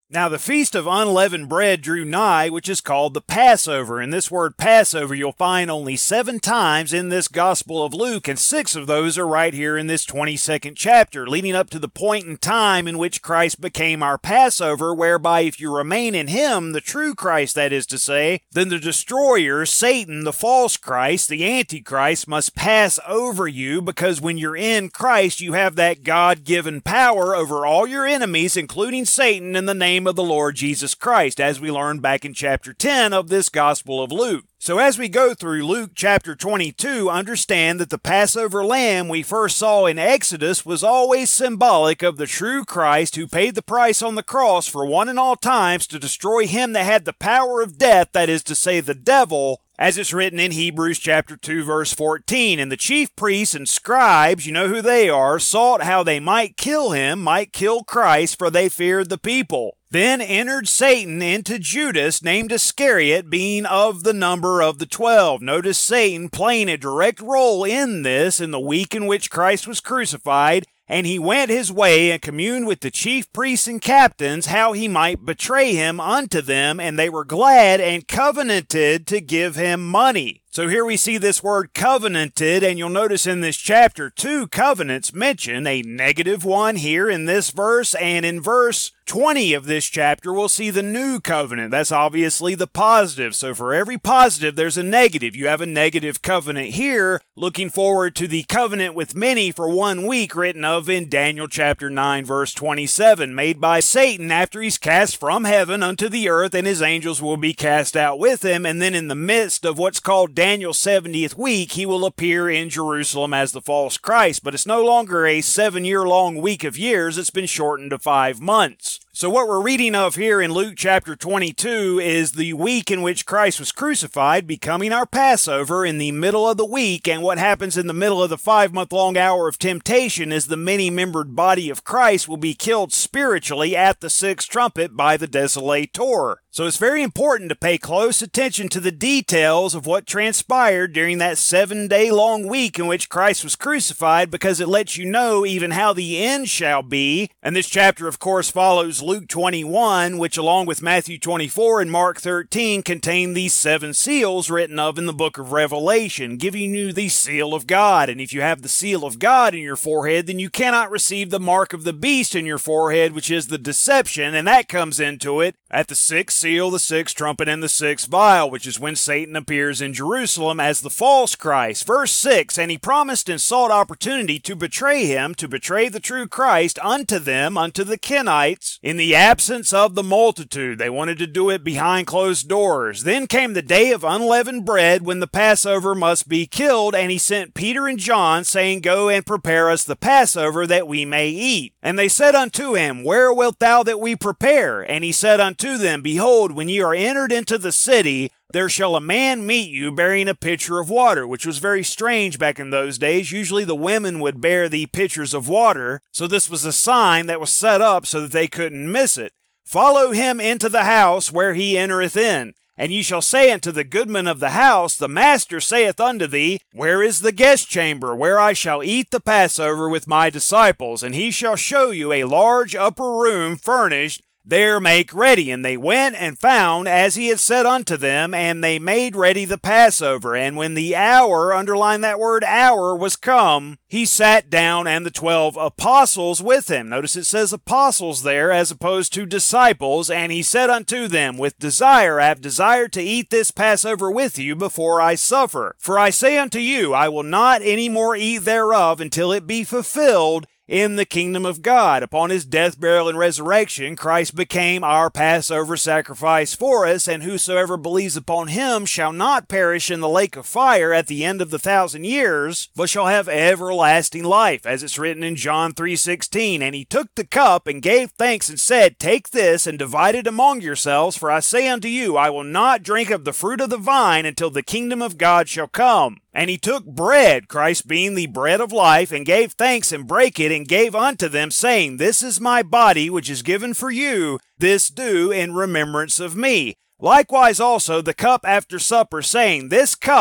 Now the feast of unleavened bread drew nigh, which is called the Passover. And this word Passover you'll find only 7 times in this Gospel of Luke, and 6 of those are right here in this 22nd chapter, leading up to the point in time in which Christ became our Passover, whereby if you remain in him, the true Christ that is to say, then the destroyer, Satan, the false Christ, the Antichrist, must pass over you, because when you're in Christ, you have that God-given power over all your enemies, including Satan, in the name of the Lord Jesus Christ, as we learned back in chapter 10 of this Gospel of Luke. So as we go through Luke chapter 22, understand that the Passover lamb we first saw in Exodus was always symbolic of the true Christ who paid the price on the cross for one and all times to destroy him that had the power of death, that is to say the devil, as it's written in Hebrews chapter 2 verse 14. And the chief priests and scribes, you know who they are, sought how they might kill him, might kill Christ, for they feared the people. Then entered Satan into Judas, named Iscariot, being of the number of the 12. Notice Satan playing a direct role in this in the week in which Christ was crucified. And he went his way and communed with the chief priests and captains how he might betray him unto them, and they were glad and covenanted to give him money. So here we see this word covenanted, and you'll notice in this chapter 2 covenants mentioned, a negative one here in this verse, and in verse 20 of this chapter we'll see the new covenant. That's obviously the positive. So for every positive there's a negative. You have a negative covenant here, looking forward to the covenant with many for 1 week written of in Daniel chapter 9 verse 27, made by Satan after he's cast from heaven unto the earth, and his angels will be cast out with him. And then in the midst of what's called Daniel's 70th week, he will appear in Jerusalem as the false Christ. But it's no longer a 7-year-long week of years. It's been shortened to 5 months. So what we're reading of here in Luke chapter 22 is the week in which Christ was crucified, becoming our Passover in the middle of the week. And what happens in the middle of the 5-month-long hour of temptation is the many-membered body of Christ will be killed spiritually at the 6th trumpet by the desolator. So it's very important to pay close attention to the details of what transpired during that 7-day-long week in which Christ was crucified, because it lets you know even how the end shall be. And this chapter, of course, follows Luke 21, which along with Matthew 24 and Mark 13 contain these 7 seals written of in the book of Revelation, giving you the seal of God. And if you have the seal of God in your forehead, then you cannot receive the mark of the beast in your forehead, which is the deception, and that comes into it at the 6th seal, the 6th trumpet, and the 6th vial, which is when Satan appears in Jerusalem as the false Christ. Verse 6, and he promised and sought opportunity to betray him, to betray the true Christ unto them, unto the Kenites, in the absence of the multitude. They wanted to do it behind closed doors. Then came the day of unleavened bread, when the Passover must be killed, and he sent Peter and John, saying, Go and prepare us the Passover, that we may eat. And they said unto him, Where wilt thou that we prepare? And he said unto them, Behold, when ye are entered into the city, there shall a man meet you bearing a pitcher of water, which was very strange back in those days. Usually the women would bear the pitchers of water, so this was a sign that was set up so that they couldn't miss it. Follow him into the house where he entereth in. And ye shall say unto the goodman of the house, The master saith unto thee, Where is the guest chamber, where I shall eat the Passover with my disciples? And he shall show you a large upper room furnished. There make ready. And they went and found as he had said unto them, and they made ready the Passover. And when the hour, underline that word hour, was come, he sat down, and the 12 apostles with him. Notice it says apostles there as opposed to disciples. And he said unto them, With desire I have desired to eat this Passover with you before I suffer. For I say unto you, I will not any more eat thereof until it be fulfilled in the kingdom of God. Upon his death, burial, and resurrection, Christ became our Passover sacrifice for us, and whosoever believes upon him shall not perish in the lake of fire at the end of the 1,000 years, but shall have everlasting life, as it's written in John 3:16. And he took the cup and gave thanks and said, Take this and divide it among yourselves, for I say unto you, I will not drink of the fruit of the vine until the kingdom of God shall come. And he took bread, Christ being the bread of life, and gave thanks and brake it, and gave unto them, saying, This is my body, which is given for you. This do in remembrance of me. Likewise also the cup after supper, saying, This cup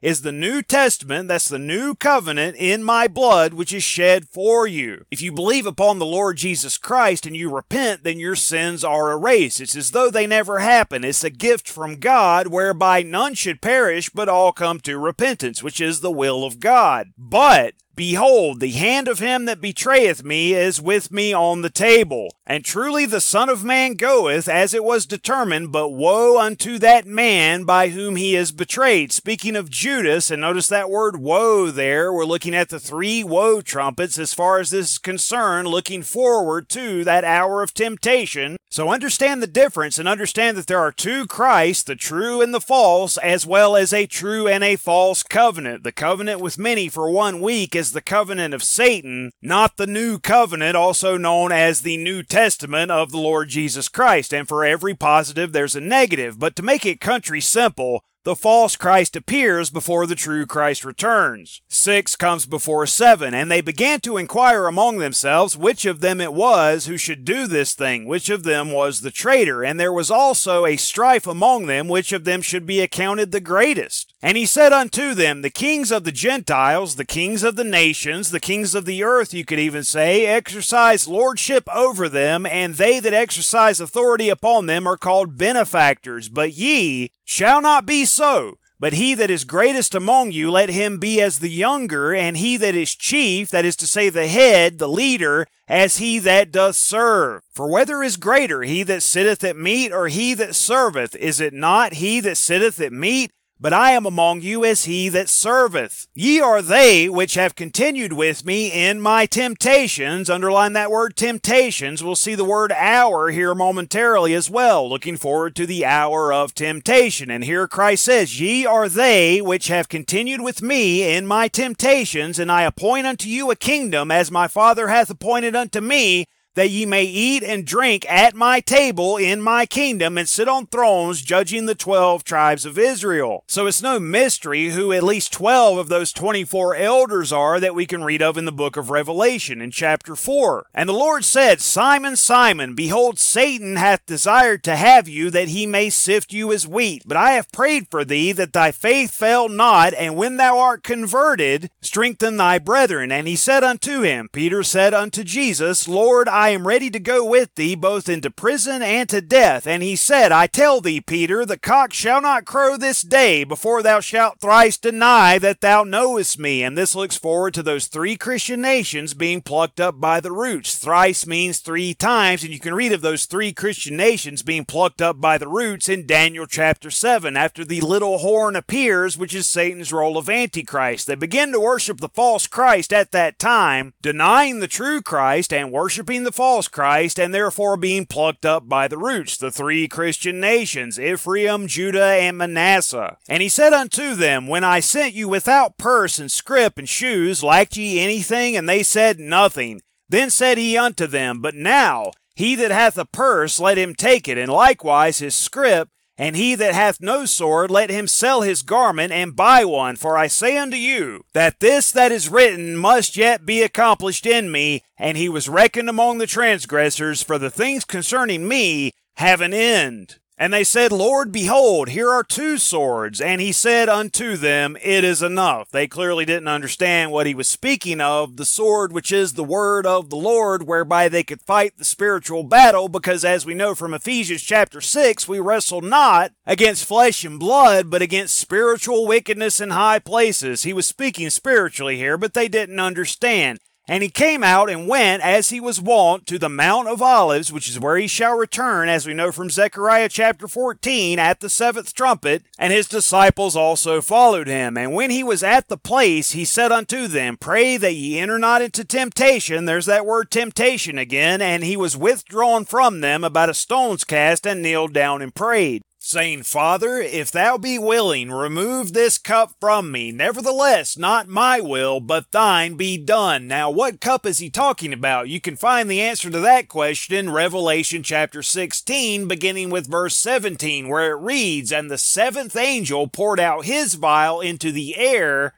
is the New Testament, that's the new covenant in my blood, which is shed for you. If you believe upon the Lord Jesus Christ and you repent, then your sins are erased. It's as though they never happened. It's a gift from God whereby none should perish, but all come to repentance, which is the will of God. But behold, the hand of him that betrayeth me is with me on the table. And truly the Son of Man goeth, as it was determined, but woe unto that man by whom he is betrayed. Speaking of Judas, and notice that word woe there, we're looking at the 3 woe trumpets as far as this is concerned, looking forward to that hour of temptation. So understand the difference and understand that there are 2 Christs, the true and the false, as well as a true and a false covenant. The covenant with many for 1 week is the covenant of Satan, not the new covenant, also known as the New Testament of the Lord Jesus Christ. And for every positive, there's a negative. But to make it country simple, the false Christ appears before the true Christ returns. 6 comes before 7, and they began to inquire among themselves which of them it was who should do this thing, which of them was the traitor. And there was also a strife among them, which of them should be accounted the greatest. And he said unto them, the kings of the Gentiles, the kings of the nations, the kings of the earth, you could even say, exercise lordship over them, and they that exercise authority upon them are called benefactors. But ye shall not be so. But he that is greatest among you, let him be as the younger, and he that is chief, that is to say the head, the leader, as he that doth serve. For whether is greater, he that sitteth at meat, or he that serveth? Is it not he that sitteth at meat? But I am among you as he that serveth. Ye are they which have continued with me in my temptations. Underline that word temptations. We'll see the word hour here momentarily as well, looking forward to the hour of temptation. And here Christ says, ye are they which have continued with me in my temptations, and I appoint unto you a kingdom, as my Father hath appointed unto me, that ye may eat and drink at my table in my kingdom, and sit on thrones judging the 12 tribes of Israel. So it's no mystery who at least 12 of those 24 elders are that we can read of in the book of Revelation in chapter 4. And the Lord said, Simon, Simon, behold, Satan hath desired to have you, that he may sift you as wheat. But I have prayed for thee, that thy faith fail not, and when thou art converted, strengthen thy brethren. And he said unto him, Peter said unto Jesus, Lord, I am ready to go with thee both into prison and to death. And he said, I tell thee, Peter, the cock shall not crow this day before thou shalt thrice deny that thou knowest me. And this looks forward to those 3 Christian nations being plucked up by the roots. Thrice means 3 times, and you can read of those 3 Christian nations being plucked up by the roots in Daniel chapter 7, after the little horn appears, which is Satan's role of Antichrist. They begin to worship the false Christ at that time, denying the true Christ and worshiping the false Christ, and therefore being plucked up by the roots, the 3 Christian nations, Ephraim, Judah, and Manasseh. And he said unto them, when I sent you without purse and scrip and shoes, lacked ye anything? And they said, nothing. Then said he unto them, but now he that hath a purse, let him take it, and likewise his scrip, and he that hath no sword, let him sell his garment and buy one. For I say unto you, that this that is written must yet be accomplished in me. And he was reckoned among the transgressors, for the things concerning me have an end. And they said, Lord, behold, here are 2 swords. And he said unto them, it is enough. They clearly didn't understand what he was speaking of, the sword which is the word of the Lord, whereby they could fight the spiritual battle, because as we know from Ephesians chapter 6, we wrestle not against flesh and blood, but against spiritual wickedness in high places. He was speaking spiritually here, but they didn't understand. And he came out and went, as he was wont, to the Mount of Olives, which is where he shall return, as we know from Zechariah chapter 14, at the 7th trumpet. And his disciples also followed him. And when he was at the place, he said unto them, pray that ye enter not into temptation. There's that word temptation again. And he was withdrawn from them about a stone's cast, and kneeled down and prayed, saying, Father, if thou be willing, remove this cup from me. Nevertheless, not my will, but thine be done. Now, what cup is he talking about? You can find the answer to that question in Revelation chapter 16, beginning with verse 17, where it reads, and the 7th angel poured out his vial into the air,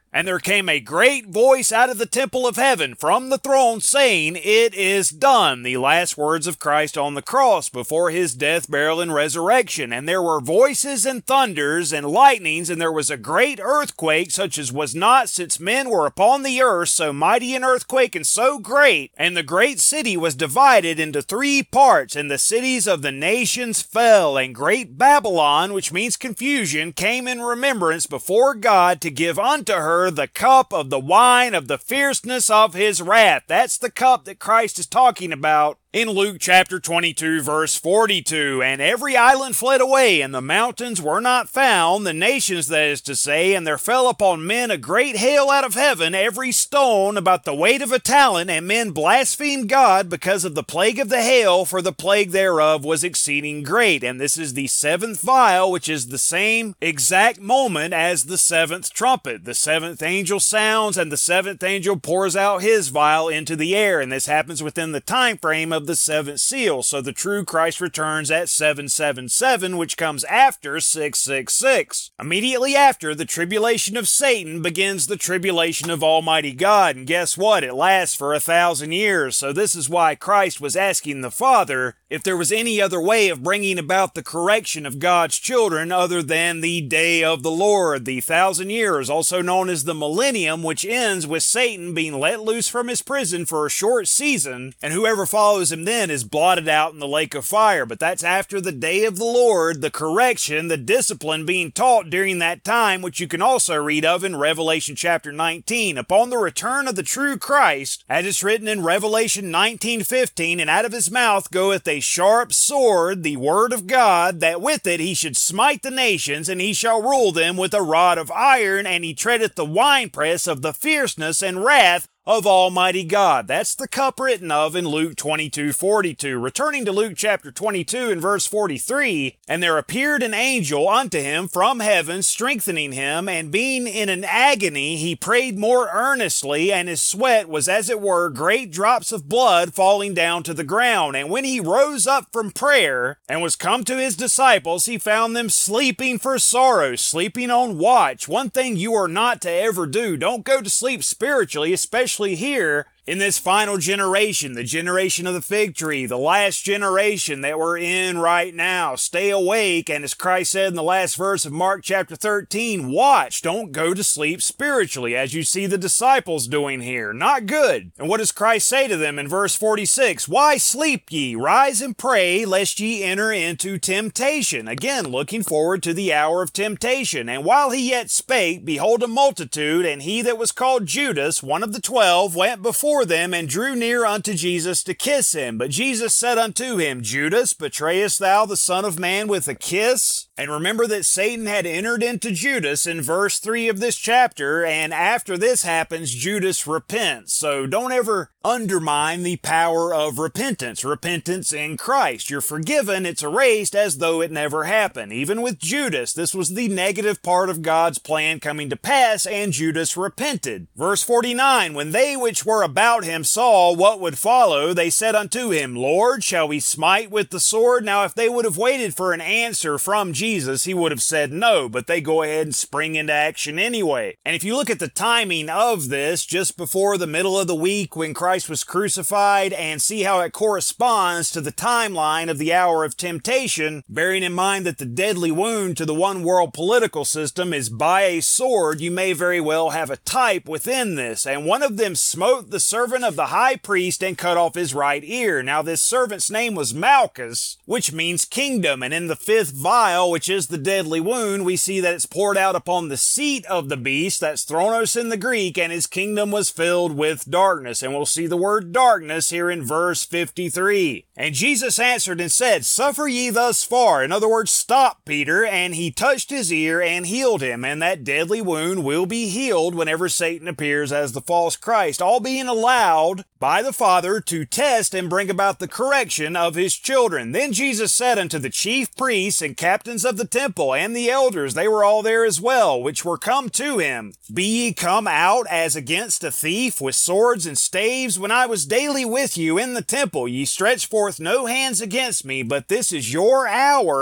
And there came a great voice out of the temple of heaven from the throne saying, "It is done." The last words of Christ on the cross before his death, burial, and resurrection. And there were voices and thunders and lightnings, and there was a great earthquake, such as was not since men were upon the earth, so mighty an earthquake and so great. And the great city was divided into 3 parts, and the cities of the nations fell. And great Babylon, which means confusion, came in remembrance before God to give unto her the cup of the wine of the fierceness of his wrath. That's the cup that Christ is talking about in Luke chapter 22, verse 42. And every island fled away, and the mountains were not found, the nations, that is to say, and there fell upon men a great hail out of heaven, every stone about the weight of a talent, and men blasphemed God because of the plague of the hail, for the plague thereof was exceeding great. And this is the 7th vial, which is the same exact moment as the 7th trumpet. The 7th angel sounds, and the 7th angel pours out his vial into the air, and this happens within the time frame of the 7th seal. So the true Christ returns at 777, which comes after 666. Immediately after the tribulation of Satan begins the tribulation of Almighty God, and guess what? It lasts for 1,000 years. So this is why Christ was asking the Father if there was any other way of bringing about the correction of God's children other than the day of the Lord, the 1,000 years, also known as the millennium, which ends with Satan being let loose from his prison for a short season, and whoever follows him then is blotted out in the lake of fire. But that's after the day of the Lord, the correction, the discipline being taught during that time, which you can also read of in Revelation chapter 19. Upon the return of the true Christ, as it's written in Revelation 19:15, and out of his mouth goeth a sharp sword, the word of God, that with it he should smite the nations, and he shall rule them with a rod of iron, and he treadeth the winepress of the fierceness and wrath of Almighty God. That's the cup written of in Luke 22:42. Returning to Luke chapter 22 and verse 43, and there appeared an angel unto him from heaven, strengthening him, and being in an agony, he prayed more earnestly, and his sweat was as it were great drops of blood falling down to the ground. And when he rose up from prayer, and was come to his disciples, he found them sleeping for sorrow, sleeping on watch. One thing you are not to ever do, don't go to sleep spiritually, especially here in this final generation, the generation of the fig tree, the last generation that we're in right now. Stay awake, and as Christ said in the last verse of Mark chapter 13, watch, don't go to sleep spiritually, as you see the disciples doing here. Not good. And what does Christ say to them in verse 46? Why sleep ye? Rise and pray, lest ye enter into temptation. Again, looking forward to the hour of temptation. And while he yet spake, behold a multitude, and he that was called Judas, one of the 12, went before them and drew near unto Jesus to kiss him. But Jesus said unto him, Judas, betrayest thou the Son of Man with a kiss? And remember that Satan had entered into Judas in verse 3 of this chapter, and after this happens, Judas repents. So don't ever undermine the power of repentance. Repentance in Christ. You're forgiven, it's erased as though it never happened. Even with Judas, this was the negative part of God's plan coming to pass, and Judas repented. Verse 49, when they which were about him saw what would follow, they said unto him, Lord, shall we smite with the sword? Now, if they would have waited for an answer from Jesus, he would have said no, but they go ahead and spring into action anyway. And if you look at the timing of this, just before the middle of the week when Christ was crucified, and see how it corresponds to the timeline of the hour of temptation, bearing in mind that the deadly wound to the one world political system is by a sword, you may very well have a type within this. And one of them smote the servant of the high priest and cut off his right ear. Now this servant's name was Malchus, which means kingdom. And in the 5th vial, which is the deadly wound, we see that it's poured out upon the seat of the beast, that's Thronos in the Greek, and his kingdom was filled with darkness. And we'll see the word darkness here in verse 53. And Jesus answered and said, Suffer ye thus far. In other words, stop, Peter. And he touched his ear and healed him. And that deadly wound will be healed whenever Satan appears as the false Christ, all being allowed by the Father to test and bring about the correction of his children. Then Jesus said unto the chief priests and captains of the temple and the elders, they were all there as well, which were come to him, Be ye come out as against a thief with swords and staves? When I was daily with you in the temple, ye stretched forth no hands against me, but this is your hour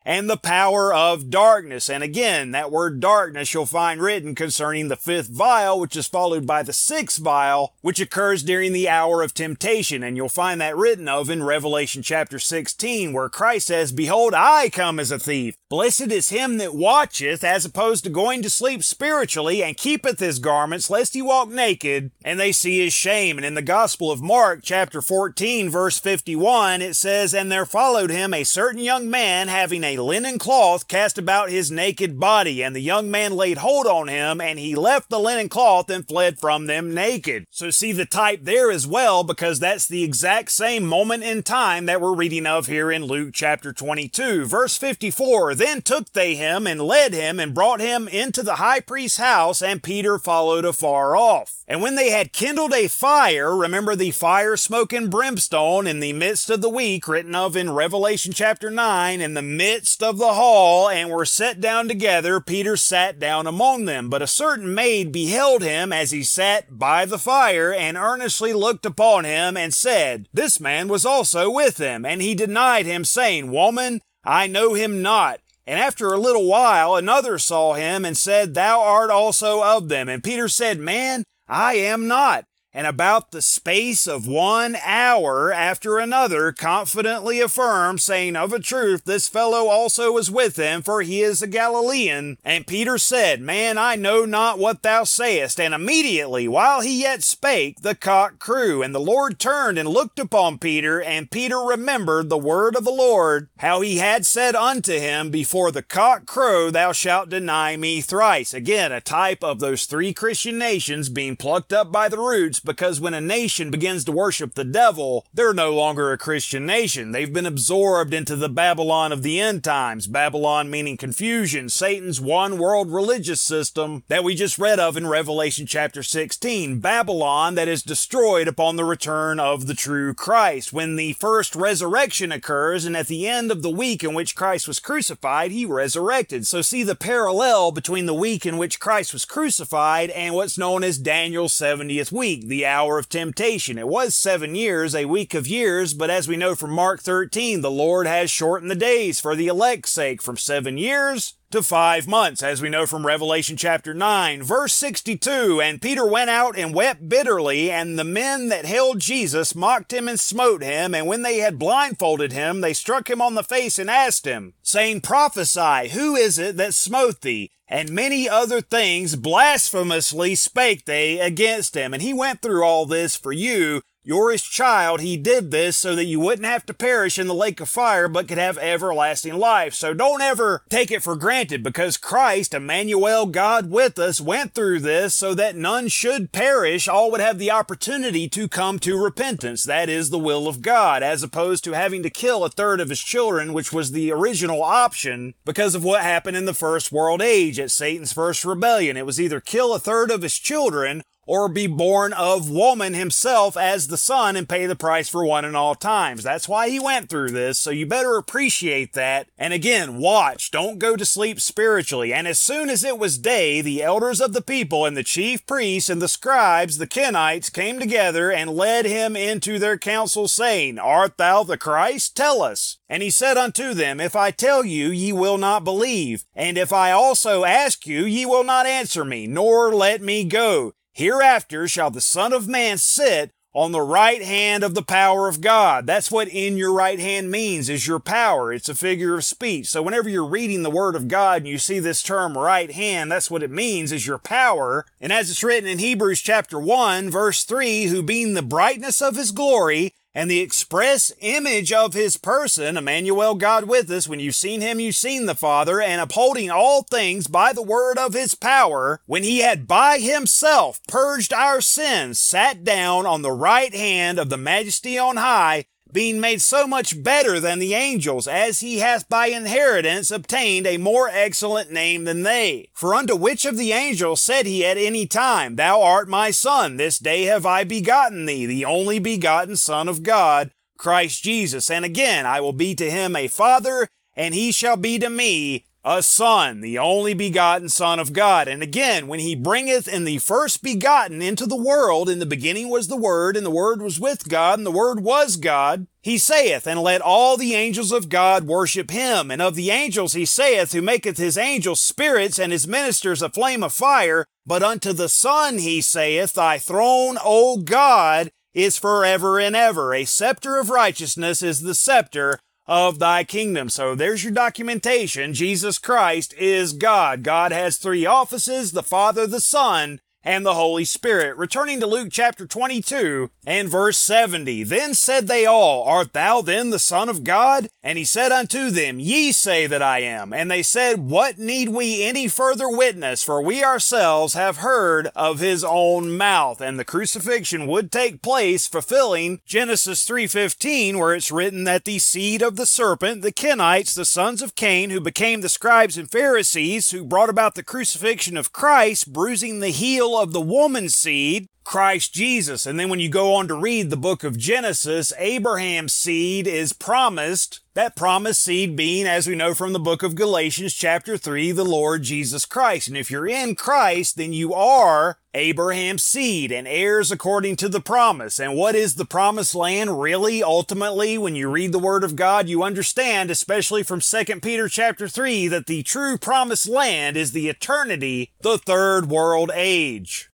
and the power of darkness. And again, that word darkness you'll find written concerning the fifth vial, which is followed by the sixth vial, which occurs during the hour of temptation. And you'll find that written of in Revelation chapter 16, where Christ says, "Behold, I come as a thief. Blessed is him that watcheth," as opposed to going to sleep spiritually, "and keepeth his garments, lest he walk naked, and they see his shame." And in the Gospel of Mark, chapter 14, verse 51, it says, "And there followed him a certain young man, having a linen cloth cast about his naked body. And the young man laid hold on him, and he left the linen cloth and fled from them naked." So see the type there as well, because that's the exact same moment in time that we're reading of here in Luke chapter 22. Verse 54, "Then took they him and led him and brought him into the high priest's house, and Peter followed afar off. And when they had kindled a fire," remember the fire, smoke, and brimstone in the midst of the week, written of in Revelation chapter 9, in the midst of the hall, "and were set down together, Peter sat down among them. But a certain maid beheld him as he sat by the fire, and earnestly looked upon him, and said, This man was also with him. And he denied him, saying, Woman, I know him not. And after a little while another saw him, and said, Thou art also of them. And Peter said, Man, I am not. And about the space of 1 hour after another confidently affirmed, saying, Of a truth, this fellow also was with him, for he is a Galilean. And Peter said, Man, I know not what thou sayest. And immediately, while he yet spake, the cock crew. And the Lord turned and looked upon Peter, and Peter remembered the word of the Lord, how he had said unto him, Before the cock crow, thou shalt deny me thrice. Again, a type of those three Christian nations being plucked up by the roots, because when a nation begins to worship the devil, they're no longer a Christian nation. They've been absorbed into the Babylon of the end times. Babylon meaning confusion, Satan's one world religious system that we just read of in Revelation chapter 16. Babylon that is destroyed upon the return of the true Christ. When the first resurrection occurs, and at the end of the week in which Christ was crucified, he resurrected. So see the parallel between the week in which Christ was crucified and what's known as Daniel's 70th week, the hour of temptation. It was 7 years, a week of years, but as we know from Mark 13, the Lord has shortened the days for the elect's sake from 7 years to 5 months, as we know from Revelation chapter 9. Verse 62, And Peter went out and wept bitterly, and the men that held Jesus mocked him and smote him, and when they had blindfolded him, they struck him on the face and asked him, saying, Prophesy, who is it that smote thee? And many other things blasphemously spake they against him. And he went through all this for you. You're his child. He did this so that you wouldn't have to perish in the lake of fire, but could have everlasting life. So don't ever take it for granted, because Christ, Emmanuel, God with us, went through this so that none should perish. All would have the opportunity to come to repentance. That is the will of God, as opposed to having to kill a third of his children, which was the original option because of what happened in the first world age at Satan's first rebellion. It was either kill a third of his children or be born of woman himself as the son and pay the price for one and all times. That's why he went through this, so you better appreciate that. And again, watch, don't go to sleep spiritually. And as soon as it was day, the elders of the people and the chief priests and the scribes, the Kenites, came together and led him into their council, saying, Art thou the Christ? Tell us. And he said unto them, If I tell you, ye will not believe. And if I also ask you, ye will not answer me, nor let me go. Hereafter shall the Son of Man sit on the right hand of the power of God. That's what in your right hand means, is your power. It's a figure of speech. So whenever you're reading the Word of God and you see this term right hand, that's what it means, is your power. And as it's written in Hebrews chapter 1, verse 3, who being the brightness of his glory and the express image of his person, Emmanuel, God with us, when you've seen him, you've seen the Father, and upholding all things by the word of his power, when he had by himself purged our sins, sat down on the right hand of the Majesty on high, being made so much better than the angels, as he hath by inheritance obtained a more excellent name than they. For unto which of the angels said he at any time, Thou art my Son, this day have I begotten thee, the only begotten Son of God, Christ Jesus. And again, I will be to him a father, and he shall be to me A son, the only begotten Son of God. And again, when he bringeth in the first begotten into the world, in the beginning was the Word, and the Word was with God, and the Word was God, he saith, and let all the angels of God worship him. And of the angels he saith, who maketh his angels spirits, and his ministers a flame of fire. But unto the Son he saith, thy throne, O God, is forever and ever. A scepter of righteousness is the scepter of thy kingdom. So there's your documentation. Jesus Christ is God. God has three offices, the Father, the Son, and the Holy Spirit. Returning to Luke chapter 22 and verse 70. Then said they all, art thou then the Son of God? And he said unto them, ye say that I am. And they said, what need we any further witness? For we ourselves have heard of his own mouth. And the crucifixion would take place, fulfilling Genesis 3:15, where it's written that the seed of the serpent, the Kenites, the sons of Cain, who became the scribes and Pharisees, who brought about the crucifixion of Christ, bruising the heel of the woman's seed, Christ Jesus. And then when you go on to read the book of Genesis, Abraham's seed is promised, that promised seed being, as we know from the book of Galatians chapter 3, the Lord Jesus Christ. And if you're in Christ, then you are Abraham's seed and heirs according to the promise. And what is the promised land really? Ultimately, when you read the Word of God, you understand, especially from 2 Peter chapter 3, that the true promised land is the eternity, the third world age.